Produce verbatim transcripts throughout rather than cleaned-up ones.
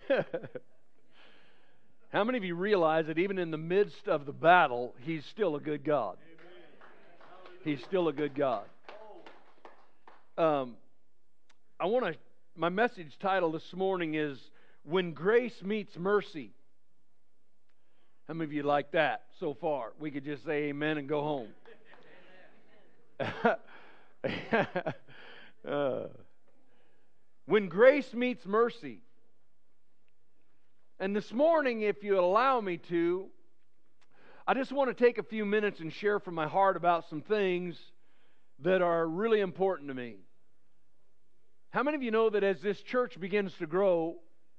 How many of you realize that even in the midst of the battle, He's still a good God? He's still a good God. Um, I want to, my message title this morning is When Grace Meets Mercy. How many of you like that so far? We could just say amen and go home. uh, when grace meets mercy. And this morning, if you allow me to, I just want to take a few minutes and share from my heart about some things that are really important to me. How many of you know that as this church begins to grow,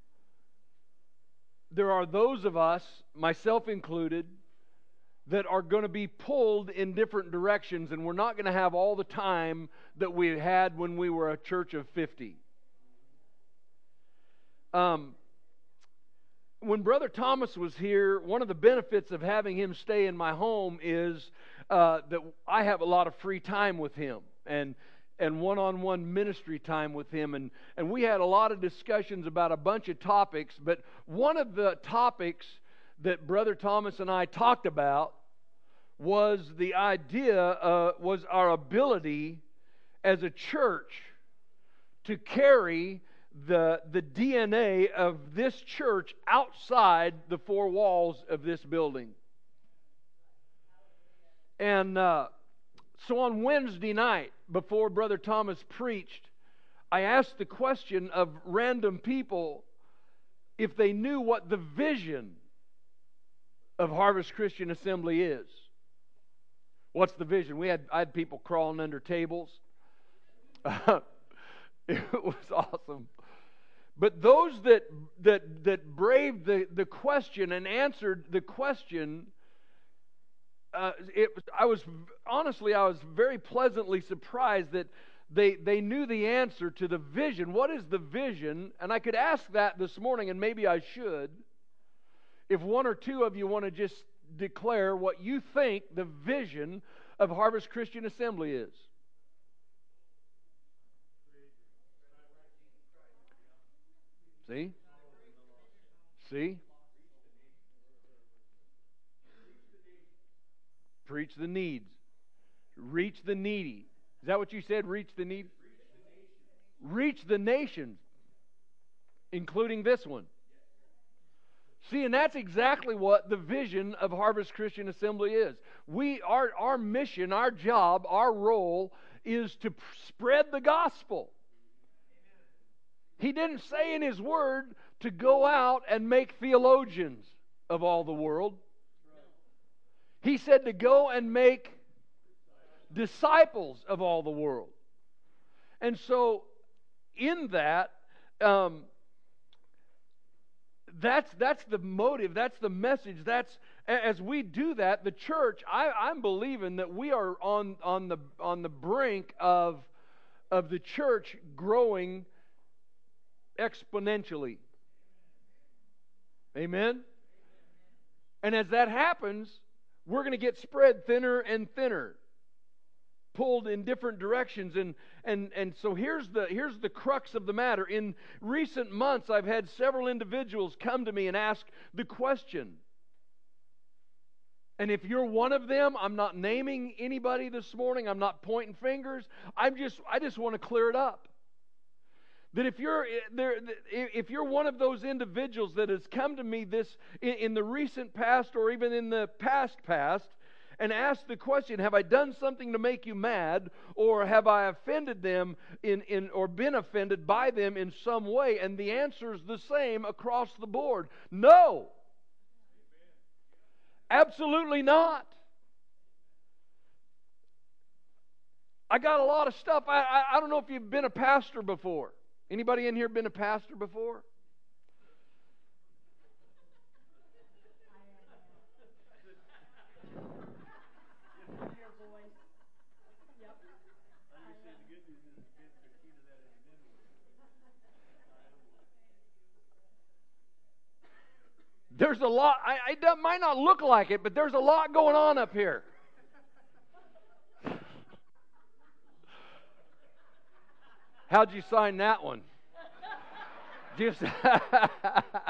there are those of us, myself included, that are going to be pulled in different directions, and we're not going to have all the time that we had when we were a church of fifty. Um, when Brother Thomas was here, one of the benefits of having him stay in my home is uh, that I have a lot of free time with him, and and one-on-one ministry time with him, and, and we had a lot of discussions about a bunch of topics, but one of the topics that Brother Thomas and I talked about was the idea, uh, was our ability as a church to carry the, the D N A of this church outside the four walls of this building. And uh, so on Wednesday night, before Brother Thomas preached, I asked the question of random people if they knew what the vision of Harvest Christian Assembly is. What's the vision? We had I had people crawling under tables. It was awesome. But those that that that braved the, the question and answered the question, uh, it was, I was honestly I was very pleasantly surprised that they they knew the answer to the vision. What is the vision? And I could ask that this morning, and maybe I should. If one or two of you want to just declare what you think the vision of Harvest Christian Assembly is. See? See? Preach the needs. Reach the needy. Is that what you said? Reach the needy? Reach the nations, including this one. See, and that's exactly what the vision of Harvest Christian Assembly is. We, our, our mission, our job, our role is to spread the gospel. He didn't say in His Word to go out and make theologians of all the world. He said to go and make disciples of all the world. And so, in that, um, That's that's the motive, that's the message, that's, as we do that, the church, I, I'm believing that we are on, on the on the brink of, of the church growing exponentially. Amen? And as that happens, we're going to get spread thinner and thinner, pulled in different directions, and and and so here's the here's the crux of the matter. In recent months, I've had several individuals come to me and ask the question. And if you're one of them, I'm not naming anybody this morning. I'm not pointing fingers. I'm just I just want to clear it up. That if you're there, if you're one of those individuals that has come to me this in, in the recent past or even in the past past, and ask the question, have I done something to make you mad, or have I offended them in, in or been offended by them in some way? And the answer is the same across the board. No. Absolutely not. I got a lot of stuff. I, I, I don't know if you've been a pastor before. Anybody in here been a pastor before? There's a lot, I, it might not look like it, but there's a lot going on up here. How'd you sign that one? Just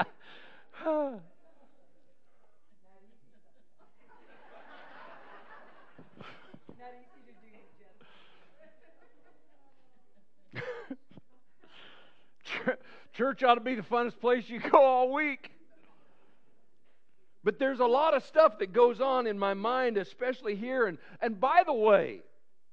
church ought to be the funnest place you go all week. But there's a lot of stuff that goes on in my mind, especially here. And, and by the way,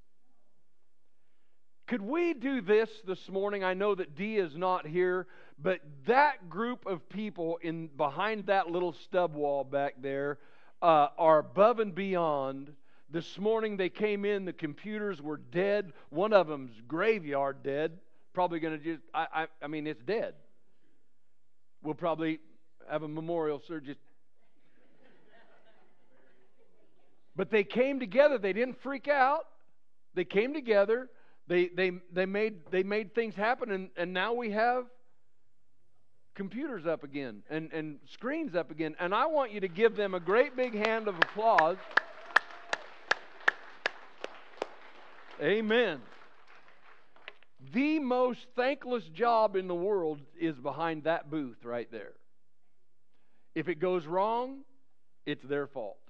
could we do this this morning? I know that Dee is not here, but that group of people in behind that little stub wall back there uh, are above and beyond. This morning they came in, the computers were dead. One of them's graveyard dead. Probably going to just, I, I, I mean, it's dead. We'll probably have a memorial service. But they came together. They didn't freak out. They came together. They they they made they made things happen, and, and now we have computers up again and, and screens up again. And I want you to give them a great big hand of applause. Amen. The most thankless job in the world is behind that booth right there. If it goes wrong, it's their fault.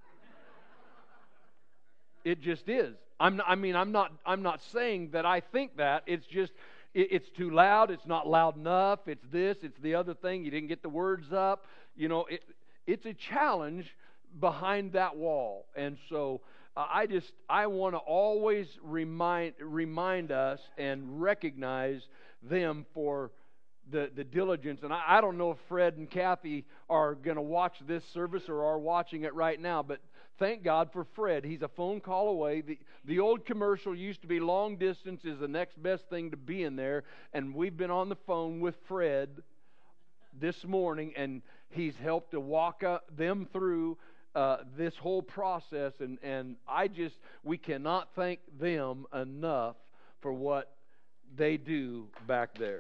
It just is. I'm, I mean, I'm not. I'm not saying that I think that. It's just, it, it's too loud. It's not loud enough. It's this. It's the other thing. You didn't get the words up. You know, it, it's a challenge behind that wall. And so, uh, I just, I want to always remind remind us and recognize them for the the diligence. And I, I don't know if Fred and Kathy are going to watch this service or are watching it right now, but thank God for Fred. He's a phone call away. The, the old commercial used to be long distance is the next best thing to be in there. And we've been on the phone with Fred this morning, and he's helped to walk uh, them through uh, this whole process. And, and I just, we cannot thank them enough for what they do back there.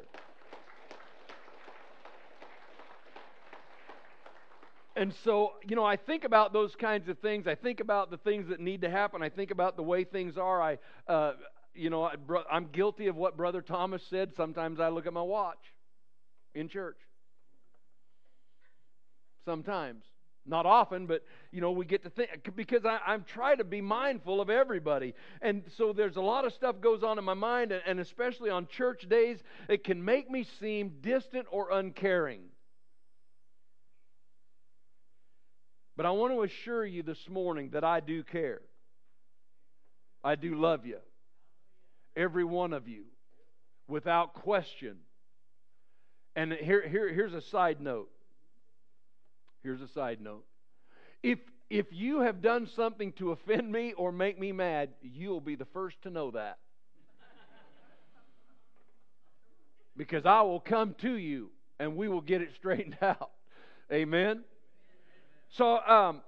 And so, you know, I think about those kinds of things. I think about the things that need to happen. I think about the way things are. I, uh, you know, I, I'm guilty of what Brother Thomas said. Sometimes I look at my watch in church. Sometimes. Not often, but, you know, we get to think, because I, I'm trying to be mindful of everybody. And so there's a lot of stuff goes on in my mind, and, and especially on church days, it can make me seem distant or uncaring. But I want to assure you this morning that I do care. I do love you. Every one of you. Without question. And here, here, here's a side note. Here's a side note. If, if you have done something to offend me or make me mad, you'll be the first to know that. Because I will come to you and we will get it straightened out. Amen? So, um,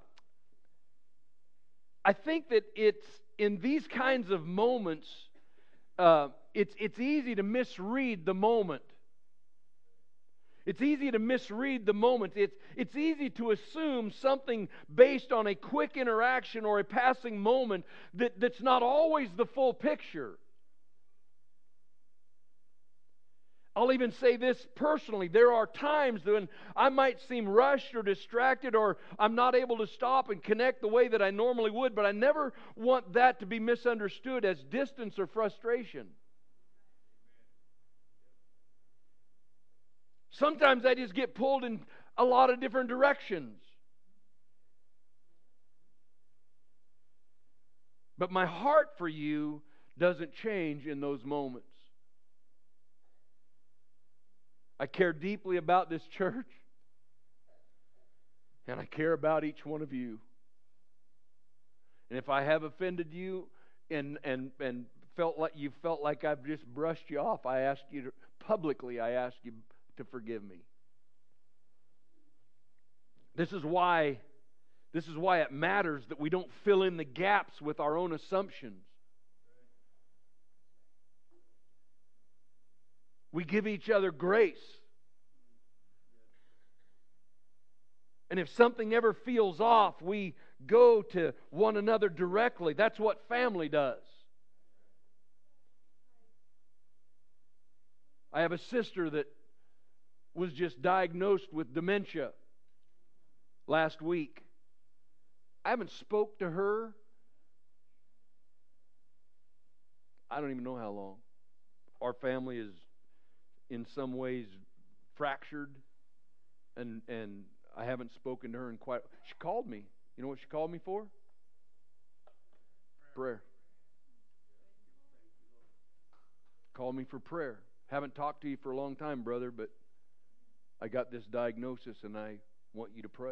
I think that it's in these kinds of moments, uh, it's it's easy to misread the moment. It's easy to misread the moment. It's it's easy to assume something based on a quick interaction or a passing moment that, that's not always the full picture. I'll even say this personally. There are times when I might seem rushed or distracted, or I'm not able to stop and connect the way that I normally would, but I never want that to be misunderstood as distance or frustration. Sometimes I just get pulled in a lot of different directions. But my heart for you doesn't change in those moments. I care deeply about this church, and I care about each one of you. And if I have offended you and and and felt like you felt like I've just brushed you off, I ask you to, publicly, I ask you to forgive me. This is why this is why it matters that we don't fill in the gaps with our own assumptions. We give each other grace. And if something ever feels off, we go to one another directly. That's what family does. I have a sister that was just diagnosed with dementia last week. I haven't spoke to her. I don't even know how long. Our family is in some ways fractured, and and I haven't spoken to her in quite. She called me. You know what she called me for? Prayer. Called me for prayer. Haven't talked to you for a long time, brother, but I got this diagnosis and I want you to pray.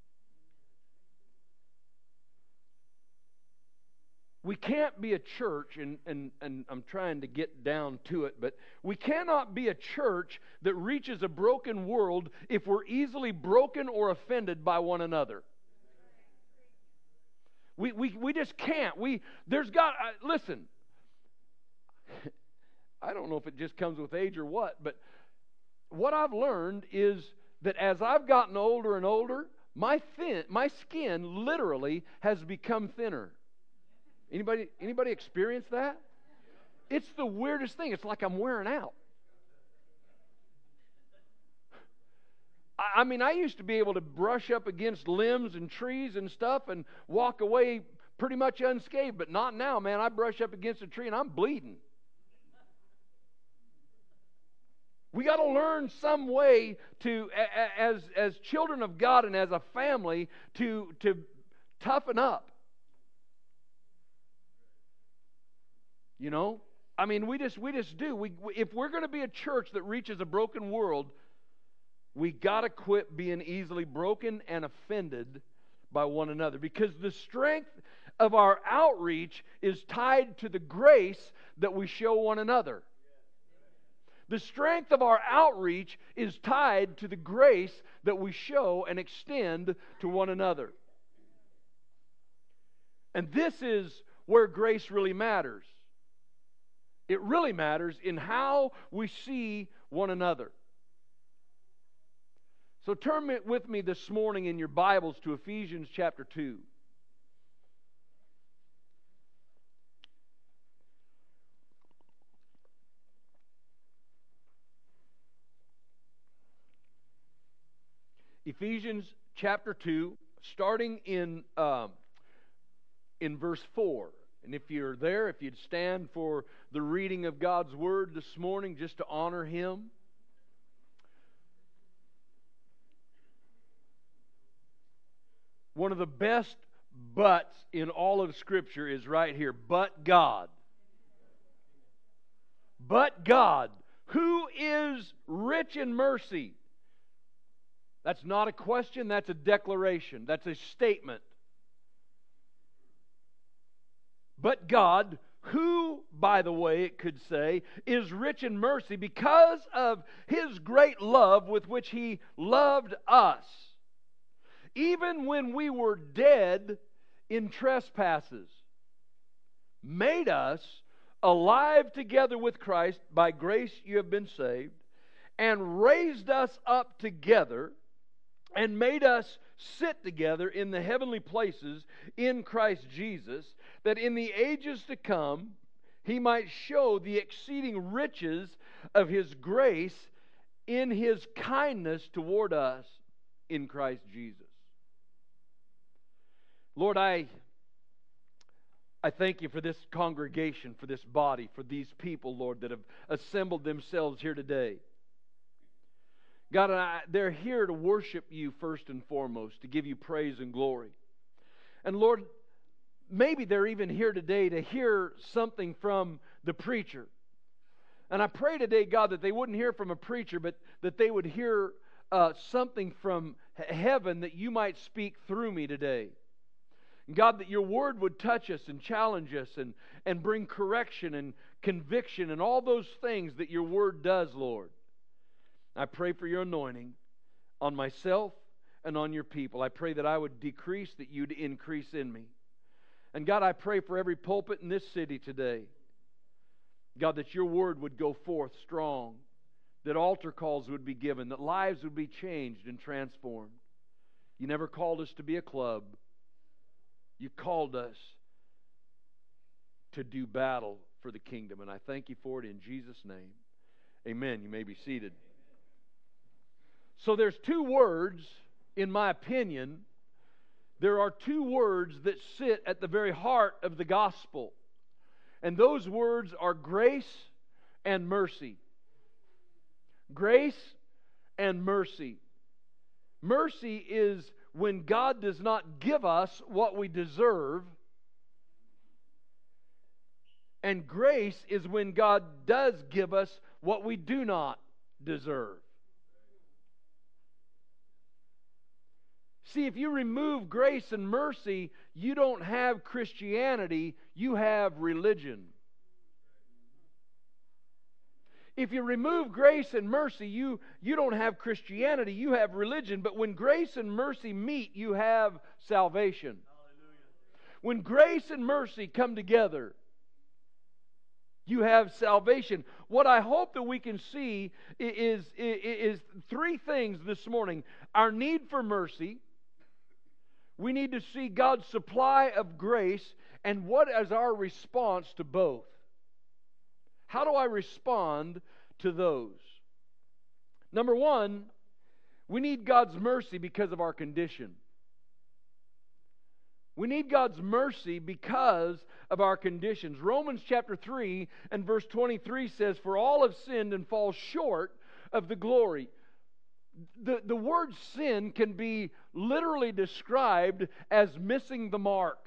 We can't be a church, and, and, and I'm trying to get down to it, but we cannot be a church that reaches a broken world if we're easily broken or offended by one another. We, we, we just can't. We, there's got, uh, listen, I don't know if it just comes with age or what, but what I've learned is that as I've gotten older and older, my thin, my skin literally has become thinner. Anybody, anybody experience that? It's the weirdest thing. It's like I'm wearing out. I, I mean, I used to be able to brush up against limbs and trees and stuff and walk away pretty much unscathed, but not now, man. I brush up against a tree and I'm bleeding. We got to learn some way to, as as children of God and as a family, to to toughen up. You know, I mean, we just we just do. We if we're going to be a church that reaches a broken world, we got to quit being easily broken and offended by one another, because the strength of our outreach is tied to the grace that we show one another. The strength of our outreach is tied to the grace that we show and extend to one another. And this is where grace really matters. It really matters in how we see one another. So turn with me this morning in your Bibles to Ephesians chapter two. Ephesians chapter two, starting in um, in verse four. And if you're there, if you'd stand for the reading of God's Word this morning, just to honor Him. One of the best buts in all of Scripture is right here. But God. But God, who is rich in mercy. That's not a question, that's a declaration. That's a statement. But God, who, by the way, it could say, is rich in mercy because of His great love with which He loved us, even when we were dead in trespasses, made us alive together with Christ. By grace you have been saved, and raised us up together, and made us sit together in the heavenly places in Christ Jesus, that in the ages to come He might show the exceeding riches of His grace in His kindness toward us in Christ Jesus. Lord, I, I thank You for this congregation, for this body, for these people, Lord, that have assembled themselves here today. God, and I, they're here to worship You first and foremost, to give You praise and glory. And Lord, maybe they're even here today to hear something from the preacher. And I pray today, God, that they wouldn't hear from a preacher, but that they would hear uh, something from heaven that You might speak through me today. God, that Your Word would touch us and challenge us and, and bring correction and conviction and all those things that Your Word does, Lord. I pray for Your anointing on myself and on Your people. I pray that I would decrease, that You'd increase in me. And God, I pray for every pulpit in this city today. God, that Your Word would go forth strong, that altar calls would be given, that lives would be changed and transformed. You never called us to be a club. You called us to do battle for the kingdom. And I thank You for it in Jesus' name. Amen. You may be seated. So there's two words, in my opinion, there are two words that sit at the very heart of the gospel. And those words are grace and mercy. Grace and mercy. Mercy is when God does not give us what we deserve, and grace is when God does give us what we do not deserve. See, if you remove grace and mercy, you don't have Christianity, you have religion. If you remove grace and mercy, you, you don't have Christianity, you have religion. But when grace and mercy meet, you have salvation. Hallelujah. When grace and mercy come together, you have salvation. What I hope that we can see is, is, is three things this morning. Our need for mercy. We need to see God's supply of grace. And what is our response to both? How do I respond to those? Number one, we need God's mercy because of our condition. We need God's mercy because of our conditions. Romans chapter three and verse twenty-three says, "For all have sinned and fall short of the glory." The, the word sin can be literally described as missing the mark.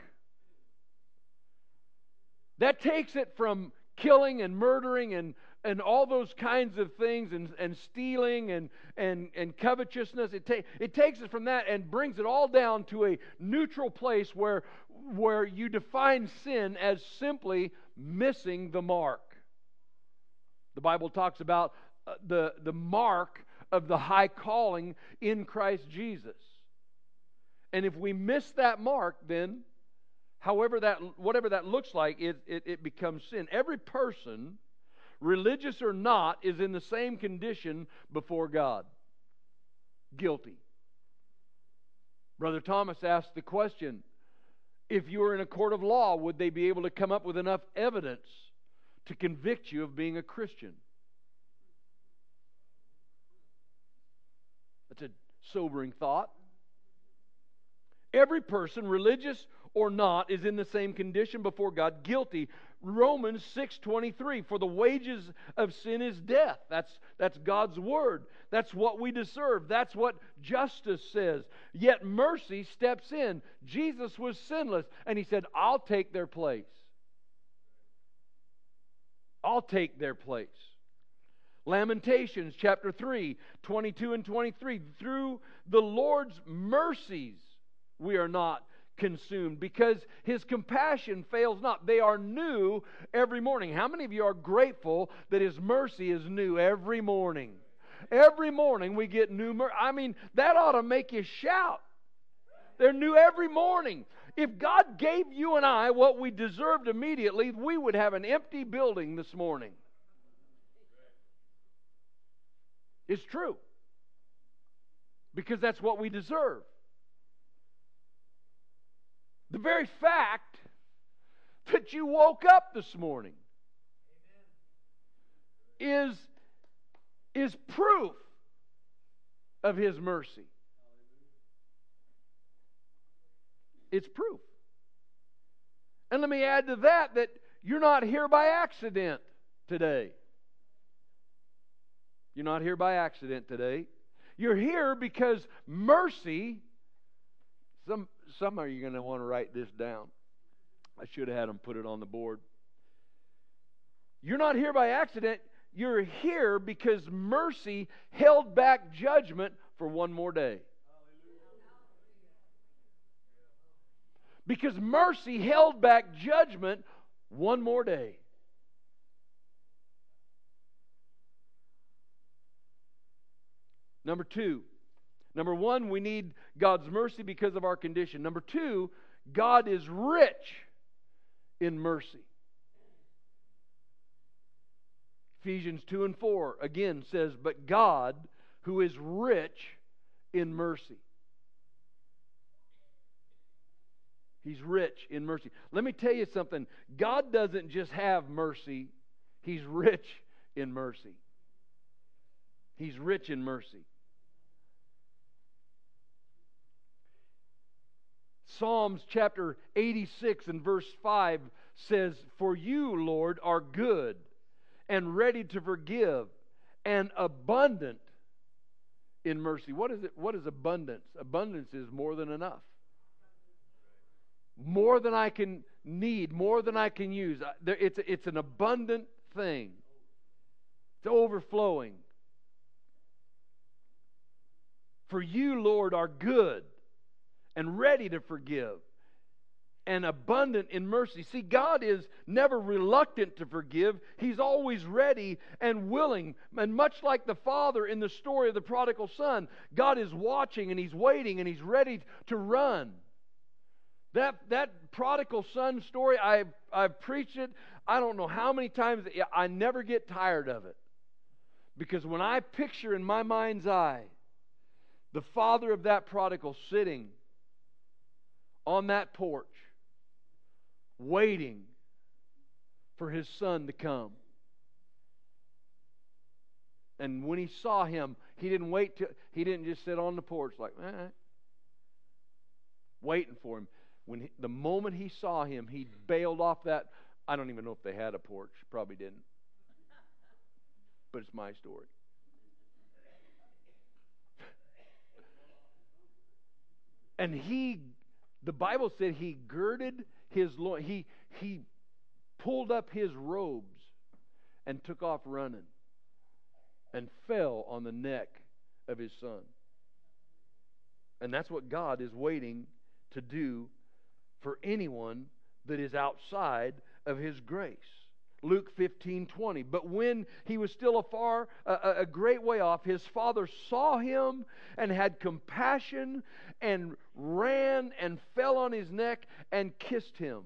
That takes it from killing and murdering and, and all those kinds of things, and, and stealing and, and, and covetousness. It, ta- it takes it from that and brings it all down to a neutral place where, where you define sin as simply missing the mark. The Bible talks about uh, the, the mark of the high calling in Christ Jesus. And if we miss that mark, then however that, whatever that looks like, it, it, it becomes sin. Every person, religious or not, is in the same condition before God. Guilty. Brother Thomas asked the question, if you were in a court of law, would they be able to come up with enough evidence to convict you of being a Christian? That's a sobering thought. Every person, religious or not, is in the same condition before God, guilty. Romans six twenty-three, "For the wages of sin is death." That's, that's God's word. That's what we deserve. That's what justice says. Yet mercy steps in. Jesus was sinless, and He said, "I'll take their place. I'll take their place." Lamentations chapter three, twenty-two and twenty-three, "Through the Lord's mercies we are not consumed, because His compassion fails not. They are new every morning." How many of you are grateful that His mercy is new every morning? Every morning we get new mercy. I mean, that ought to make you shout. They're new every morning. If God gave you and I what we deserved immediately, we would have an empty building this morning. It's true. Because that's what we deserve. The very fact that you woke up this morning is, is proof of His mercy. It's proof. And let me add to that that you're not here by accident today. You're not here by accident today. You're here because mercy. Some, some of you are going to want to write this down. I should have had them put it on the board. You're not here by accident. You're here because mercy held back judgment for one more day. Because mercy held back judgment one more day. Number two. Number one, we need God's mercy because of our condition. Number two, God is rich in mercy. Ephesians two and four again says, "But God, who is rich in mercy." He's rich in mercy. Let me tell you something. God doesn't just have mercy. He's rich in mercy. He's rich in mercy. Psalms chapter eighty-six and verse five says, "For you, Lord, are good and ready to forgive and abundant in mercy. What is it? What is abundance? Abundance is more than enough. More than I can need, more than I can use. It's, it's an abundant thing. It's overflowing. For you, Lord, are good and ready to forgive and abundant in mercy. See, God is never reluctant to forgive. He's always ready and willing. And much like the father in the story of the prodigal son, God is watching and He's waiting and He's ready to run. That, that prodigal son story, I've, I've preached it I don't know how many times. I never get tired of it. Because when I picture in my mind's eye the father of that prodigal sitting on that porch, waiting for his son to come. And when he saw him, he didn't wait to, he didn't just sit on the porch like, eh, waiting for him. When he, the moment he saw him, he bailed off that. I don't even know if they had a porch. Probably didn't. But it's my story. And he, the Bible said he girded his loin. He, he pulled up his robes and took off running and fell on the neck of his son. And that's what God is waiting to do for anyone that is outside of His grace. Luke fifteen twenty. But when he was still afar, a, a great way off, his father saw him and had compassion and ran and fell on his neck and kissed him.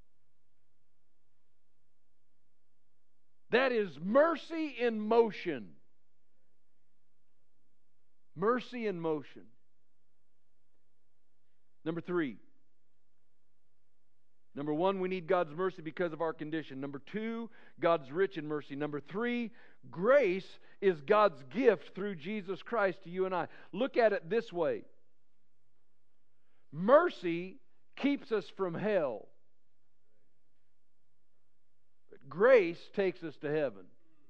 That is mercy in motion. Mercy in motion. Number three. Number one, we need God's mercy because of our condition. Number two, God's rich in mercy. Number three, grace is God's gift through Jesus Christ to you and I. Look at it this way. Mercy keeps us from hell. But grace takes us to heaven.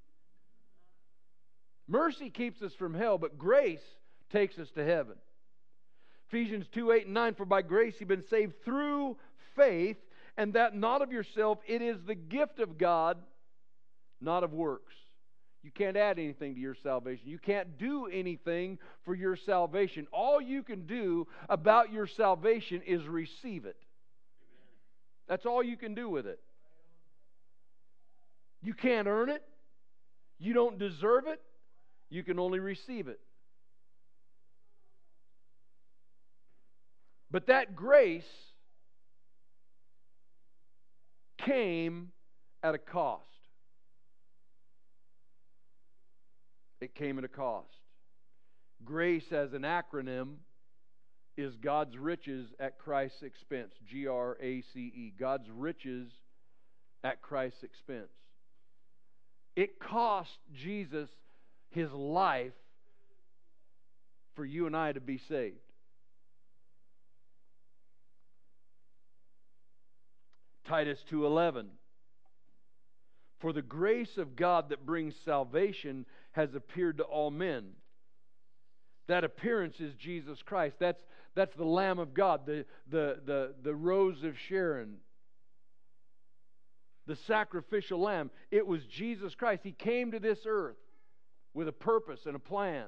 Mercy keeps us from hell, but grace takes us to heaven. Ephesians two, eight and nine, for by grace you've been saved through faith, and that not of yourself, it is the gift of God, not of works. You can't add anything to your salvation. You can't do anything for your salvation. All you can do about your salvation is receive it. That's all you can do with it. You can't earn it. You don't deserve it. You can only receive it. But that grace came at a cost. It came at a cost. Grace as an acronym is God's riches at Christ's expense. G R A C E. God's riches at Christ's expense. It cost Jesus His life for you and I to be saved. Titus two eleven. For the grace of God that brings salvation has appeared to all men. That appearance is Jesus Christ. That's, that's the Lamb of God, the, the, the, the Rose of Sharon, the sacrificial lamb. It was Jesus Christ. He came to this earth with a purpose and a plan.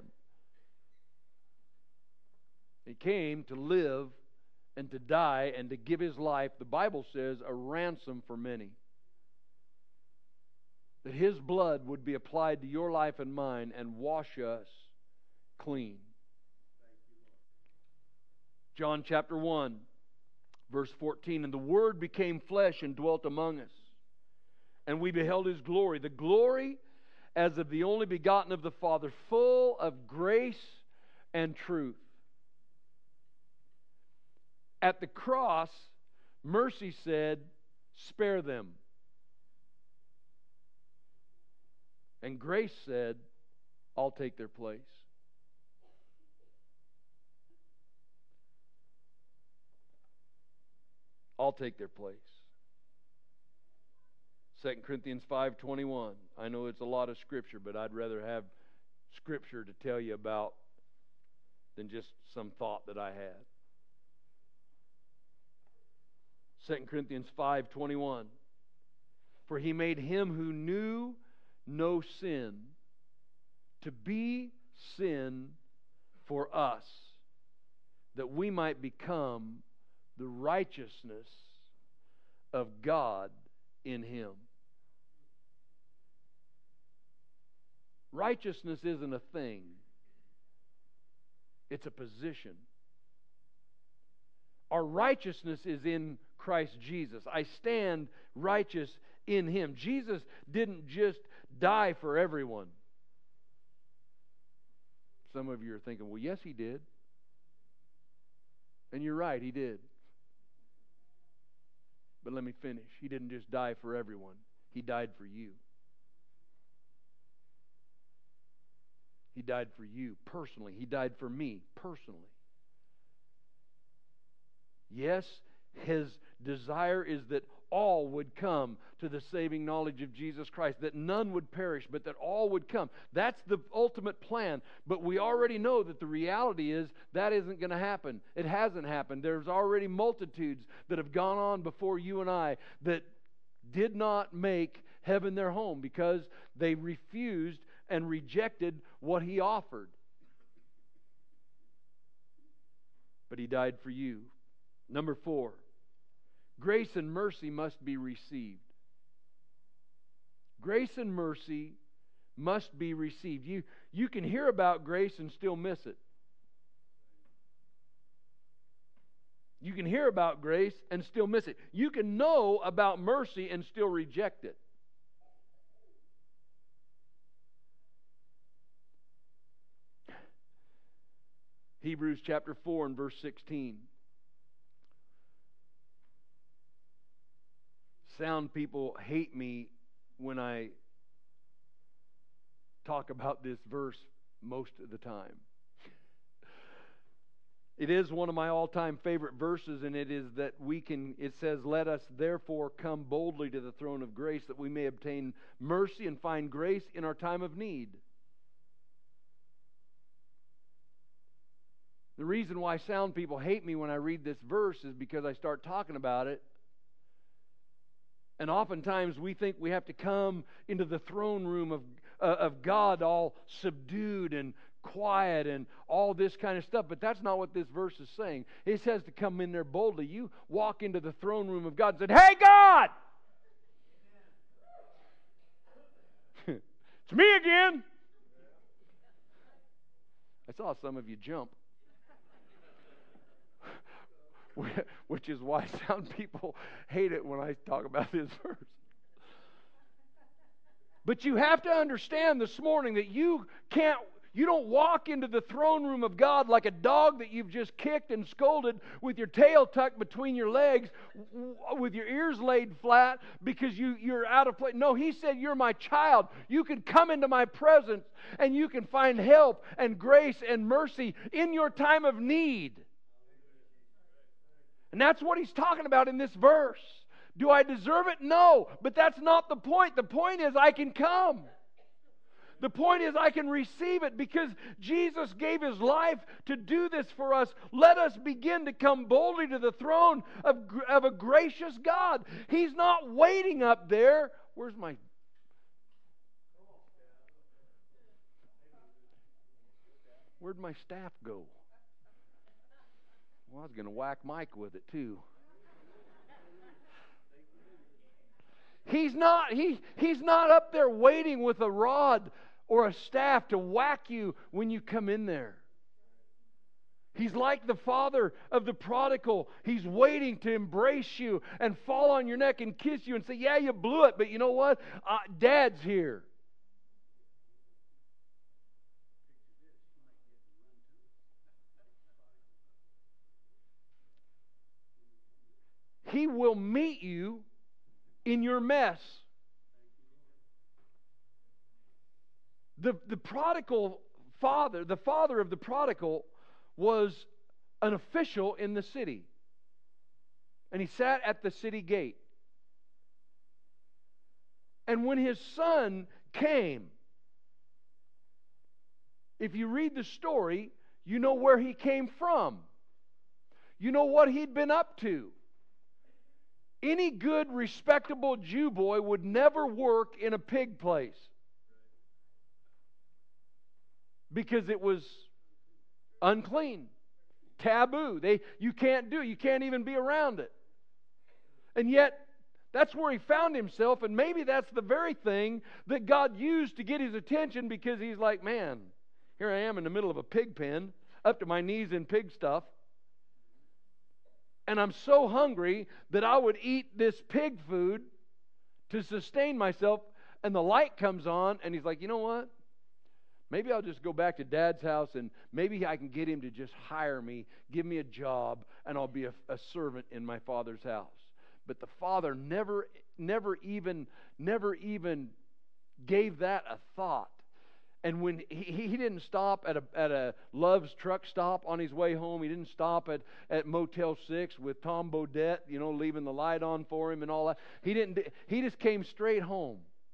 He came to live and to die and to give His life, the Bible says, a ransom for many. That His blood would be applied to your life and mine and wash us clean. John chapter one, verse fourteen. And the Word became flesh and dwelt among us. And we beheld His glory. The glory as of the only begotten of the Father, full of grace and truth. At the cross, mercy said, spare them. And grace said, I'll take their place. I'll take their place. Second Corinthians five twenty-one. I know it's a lot of Scripture, but I'd rather have Scripture to tell you about than just some thought that I had. Second Corinthians five twenty-one. For he made him who knew no sin to be sin for us, that we might become the righteousness of God in him. Righteousness isn't a thing. It's a position. Our righteousness is in Christ Jesus. I stand righteous in him. Jesus didn't just die for everyone. Some of you are thinking, well, yes, he did. And you're right, he did. But let me finish. He didn't just die for everyone. He died for you. He died for you personally. He died for me personally. Yes, his desire is that all would come to the saving knowledge of Jesus Christ, that none would perish, but that all would come. That's the ultimate plan. But we already know that the reality is that isn't going to happen. It hasn't happened. There's already multitudes that have gone on before you and I that did not make heaven their home because they refused and rejected what he offered. But he died for you. Number four, grace and mercy must be received. Grace and mercy must be received. You, you can hear about grace and still miss it. You can hear about grace and still miss it. You can know about mercy and still reject it. Hebrews chapter four and verse sixteen. Sound people hate me when I talk about this verse most of the time. It is one of my all-time favorite verses, and it is that we can, it says, let us therefore come boldly to the throne of grace that we may obtain mercy and find grace in our time of need. The reason why sound people hate me when I read this verse is because I start talking about it. And oftentimes we think we have to come into the throne room of, uh, of God all subdued and quiet and all this kind of stuff. But that's not what this verse is saying. It says to come in there boldly. You walk into the throne room of God and say, hey, God! It's me again! I saw some of you jump. Which is why some people hate it when I talk about this verse. But you have to understand this morning that you can't, you don't walk into the throne room of God like a dog that you've just kicked and scolded with your tail tucked between your legs, with your ears laid flat because you, you're out of place. No, he said, you're my child. You can come into my presence and you can find help and grace and mercy in your time of need. And that's what he's talking about in this verse. Do I deserve it? No. But that's not the point. The point is I can come. The point is I can receive it because Jesus gave His life to do this for us. Let us begin to come boldly to the throne of, of a gracious God. He's not waiting up there. Where's my... Where'd my staff go? Well, I was going to whack Mike with it too. He's not, he, he's not up there waiting with a rod or a staff to whack you when you come in there. He's like the father of the prodigal. He's waiting to embrace you and fall on your neck and kiss you and say, yeah, you blew it, but you know what? Uh, Dad's here. He will meet you in your mess. The, the prodigal father, the father of the prodigal, was an official in the city. And he sat at the city gate. And when his son came, if you read the story, You know where he came from. You know what he'd been up to. Any good, respectable Jew boy would never work in a pig place because it was unclean, taboo. They, you can't do it. You can't even be around it. And yet, that's where he found himself, and maybe that's the very thing that God used to get his attention, because he's like, man, here I am in the middle of a pig pen, up to my knees in pig stuff, and I'm so hungry that I would eat this pig food to sustain myself, and the light comes on, and he's like, you know what? Maybe I'll just go back to Dad's house, and maybe I can get him to just hire me, give me a job, and I'll be a, a servant in my father's house. But the father never, never even, never even gave that a thought. And when he, he didn't stop at a at a Love's truck stop on his way home, he didn't stop at, at Motel six with Tom Bodette, you know, leaving the light on for him and all that. He didn't. He just came straight home.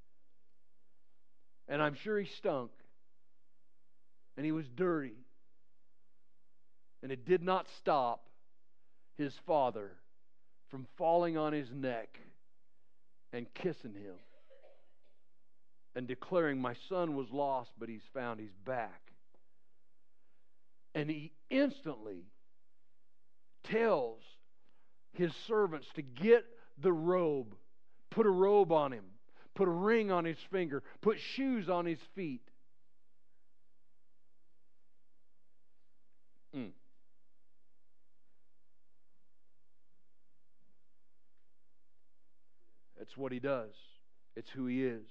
And I'm sure he stunk. And he was dirty. And it did not stop his father from falling on his neck and kissing him and declaring, my son was lost, but he's found, he's back. And he instantly tells his servants to get the robe, put a robe on him, put a ring on his finger, put shoes on his feet. Mm. That's what he does. It's who he is.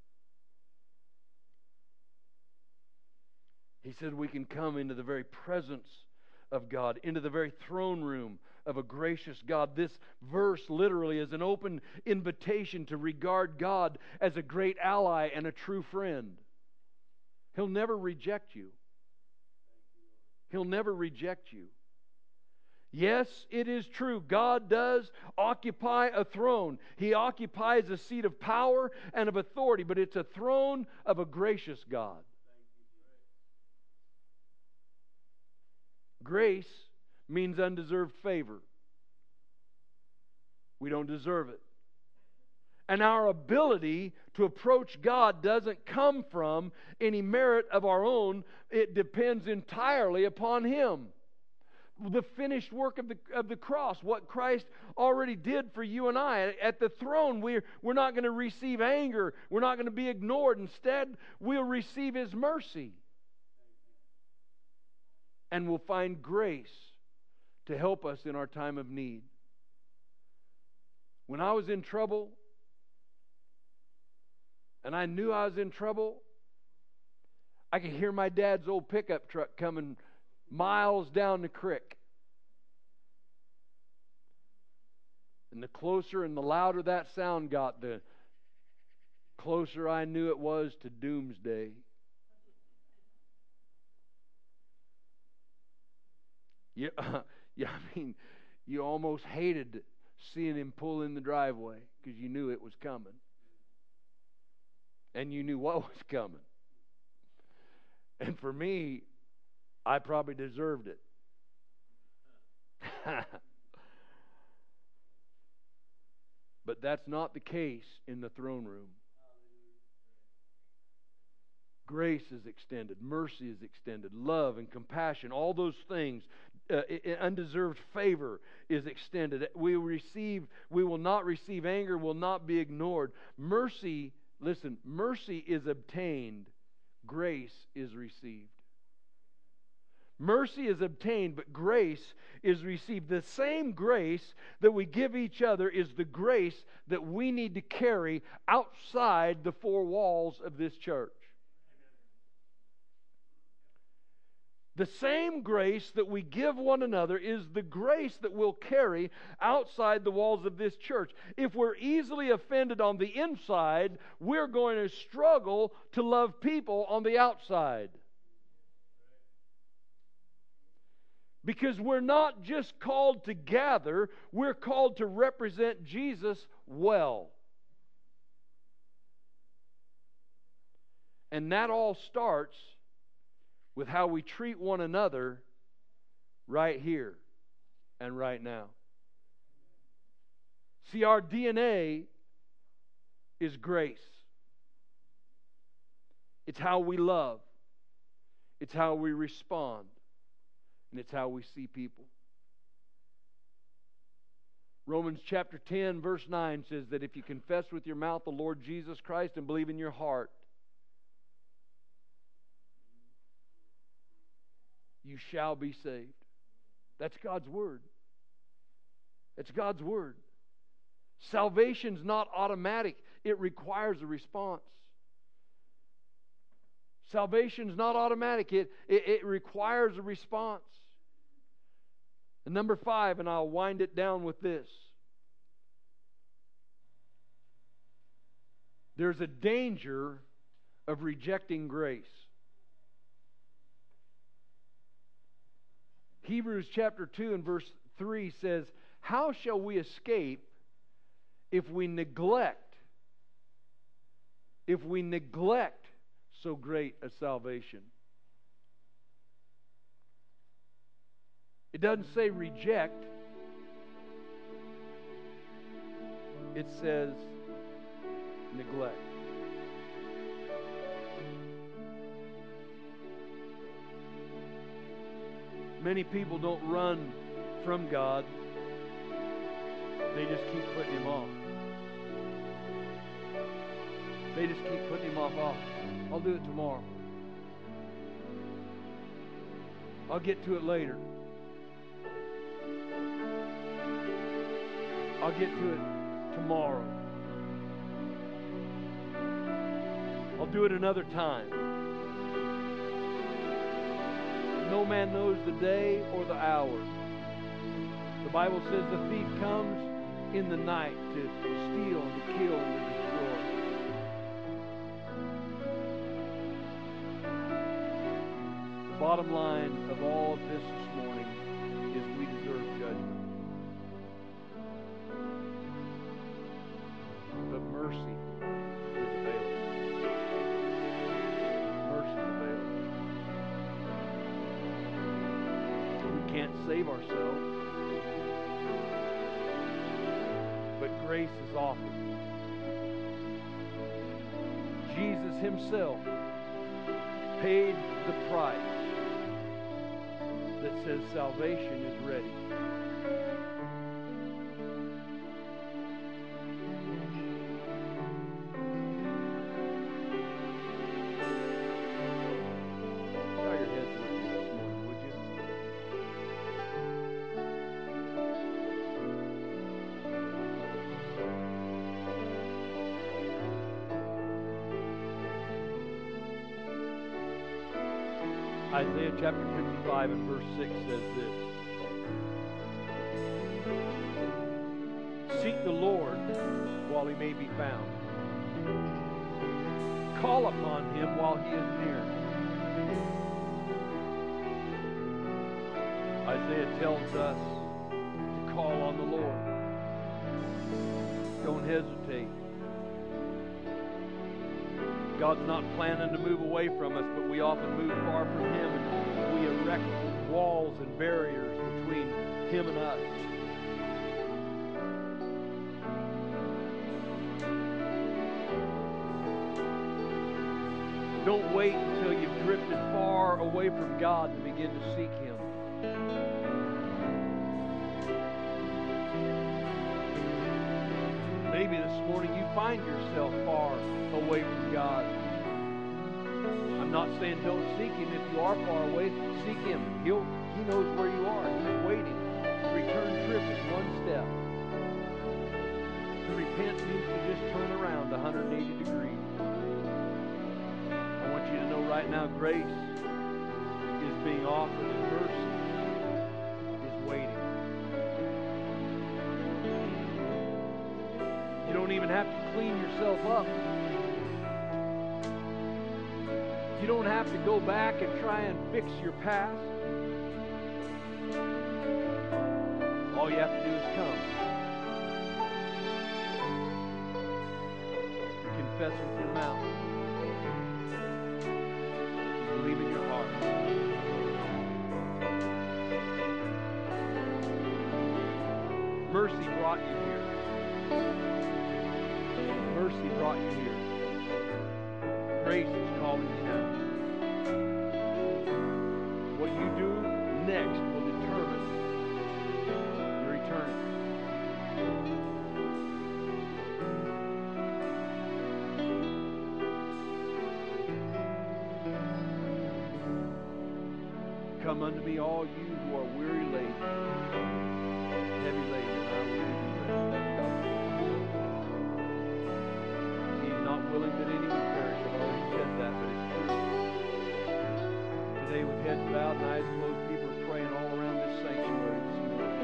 He said we can come into the very presence of God, into the very throne room of a gracious God. This verse literally is an open invitation to regard God as a great ally and a true friend. He'll never reject you. He'll never reject you. Yes, it is true. God does occupy a throne. He occupies a seat of power and of authority, but it's a throne of a gracious God. Grace means undeserved favor. We don't deserve it. And our ability to approach God doesn't come from any merit of our own. It depends entirely upon Him. The finished work of the, of the cross, what Christ already did for you and I. At the throne, we're, we're not going to receive anger. We're not going to be ignored. Instead, we'll receive His mercy. And we'll find grace to help us in our time of need. When I was in trouble, and I knew I was in trouble, I could hear my dad's old pickup truck coming miles down the creek. And the closer and the louder that sound got, the closer I knew it was to doomsday. Yeah, yeah, I mean, you almost hated seeing him pull in the driveway because you knew it was coming. And you knew what was coming. And for me, I probably deserved it. But that's not the case in the throne room. Grace is extended. Mercy is extended. Love and compassion, all those things, uh, undeserved favor is extended. We receive, we will not receive anger, will not be ignored. Mercy, listen, mercy is obtained. Grace is received. Mercy is obtained, but grace is received. The same grace that we give each other is the grace that we need to carry outside the four walls of this church. The same grace that we give one another is the grace that we'll carry outside the walls of this church. If we're easily offended on the inside, we're going to struggle to love people on the outside. Because we're not just called to gather, we're called to represent Jesus well. And that all starts with how we treat one another right here and right now. See, our D N A is grace. It's how we love. It's how we respond. And it's how we see people. Romans chapter ten, verse nine says that if you confess with your mouth the Lord Jesus Christ and believe in your heart, you shall be saved. That's God's Word. That's God's Word. Salvation's not automatic. It requires a response. Salvation's not automatic. It, it, it requires a response. And number five, and I'll wind it down with this. There's a danger of rejecting grace. Hebrews chapter two and verse three says, "How shall we escape if we neglect, if we neglect so great a salvation?" It doesn't say reject. It says neglect. Many people don't run from God. They just keep putting Him off. They just keep putting Him off. Oh, I'll do it tomorrow. I'll get to it later. I'll get to it tomorrow. I'll do it another time. No man knows the day or the hour. The Bible says the thief comes in the night to steal and to kill and to destroy. The bottom line of all of this this morning is we deserve judgment. But mercy is available. Mercy is available. We can't save ourselves, but grace is offered. Jesus Himself paid the price that says salvation is ready. Isaiah chapter fifty-five and verse six says this: "Seek the Lord while He may be found. Call upon Him while He is near." Isaiah tells us to call on the Lord. Don't hesitate. God's not planning to move away from us, but we often move far from Him, and we erect walls and barriers between Him and us. Don't wait until you've drifted far away from God to begin to seek Him. Maybe this morning you find yourself far away from God. I'm not saying don't seek Him. If you are far away, seek Him. He'll, He knows where you are. He's waiting. The return trip is one step. To repent means to just turn around one hundred eighty degrees. I want you to know right now, grace is being offered and mercy is waiting. You don't even have to clean yourself up. You don't have to go back and try and fix your past. All you have to do is come. Confess with your mouth. Believe in your heart. Mercy brought you here. Mercy brought you here. Grace is calling you now. What you do next will determine your eternity. Come unto me, all you who are weary laden, heavy laden, and I will give you rest. He's not willing that any would perish. I've already said that, but it's true. Today, with heads bowed and eyes closed, people are praying all around this sanctuary this morning.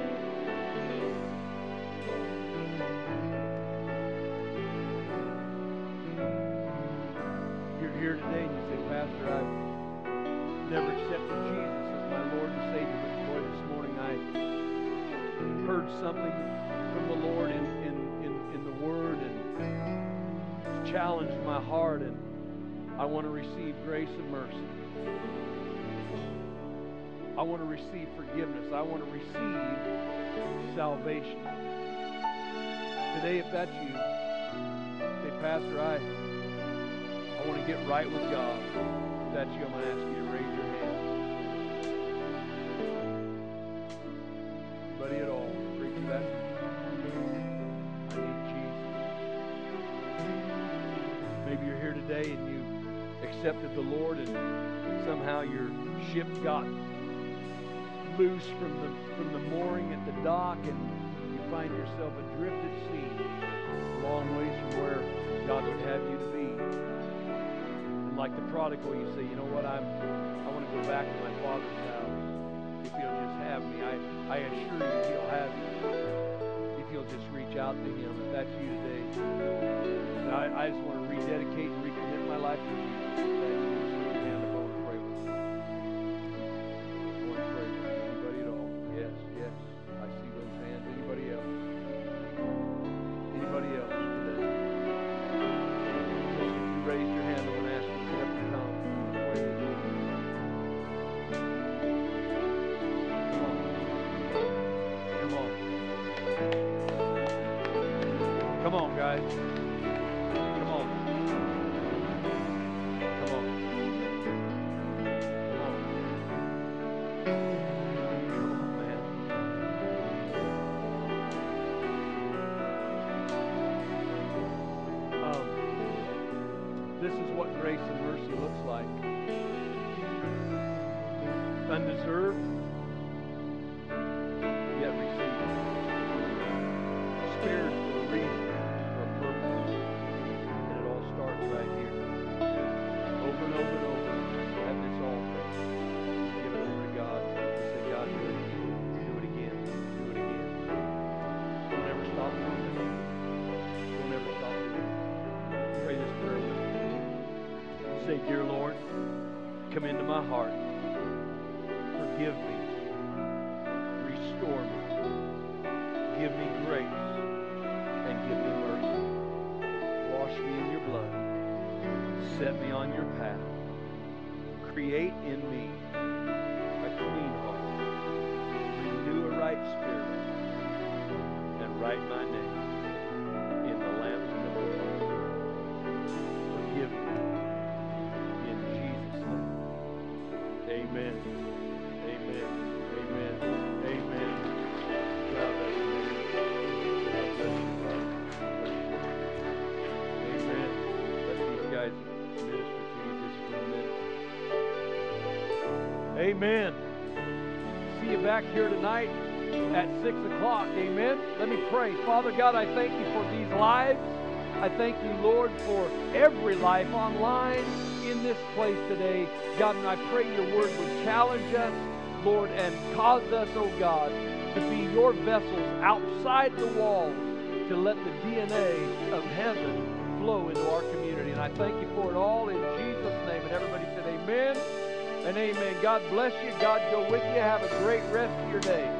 You're here today and you say, Pastor, I've never accepted Jesus as my Lord and Savior, but boy, this morning I heard something from the Lord in, in, in, in the Word, and it's challenged my heart, and I want to receive grace and mercy. I want to receive forgiveness. I want to receive salvation. Today, if that's you, say, Pastor, I, I want to get right with God. If that's you, I'm going to ask you to raise your hand. Anybody at all? Preach that. I need Jesus. Maybe you're here today and you accepted the Lord, and somehow your ship got loose from the from the mooring at the dock, and you find yourself adrift at sea, a long ways from where God would have you to be. And like the prodigal, you say, you know what, I'm I want to go back to my father's house. If he'll just have me, I, I assure you he'll have you. If you'll just reach out to him. If that's you today, and I, I just want to rededicate and recommit my life to Jesus. If that's you, just put your hand up. I want to pray with you. I want to pray with you. Anybody at all? Yes, yes. I see those hands. Anybody else? Anybody else today? If you raised your hand, I want to ask you to step to come. I want to pray with you. Come on. Come on. Come on, guys. Come on. Come on. Come on. Come on, man. Um, this is what grace and mercy looks like. Undeserved, yet received. Spared for a reason, for a purpose. And it all starts right here. Over and over and over at this altar. Give it over to God. You say, God, do it again. Do it again. Do it again. Don't ever stop doing it. Don't ever stop doing it. Pray this prayer with me. Say, dear Lord, come into my heart. Forgive me. Restore me. Give me grace. And give me mercy. Wash me in your blood. Set me on your path. Create in me a clean heart. Renew a right spirit. And write my name in the Lamb's Book of Life. Forgive me. In Jesus' name. Amen. Amen. Amen. Amen. God bless you. God bless you, brother. Amen. Let these guys minister to you just for a minute. Amen. See you back here tonight at six o'clock. Amen. Let me pray. Father God, I thank you for these lives. I thank you, Lord, for every life online in this place today. God, and I pray your word would challenge us, Lord, and cause us, oh God, to be your vessels outside the walls to let the D N A of heaven flow into our community. And I thank you for it all in Jesus' name. And everybody said amen and amen. God bless you. God go with you. Have a great rest of your day.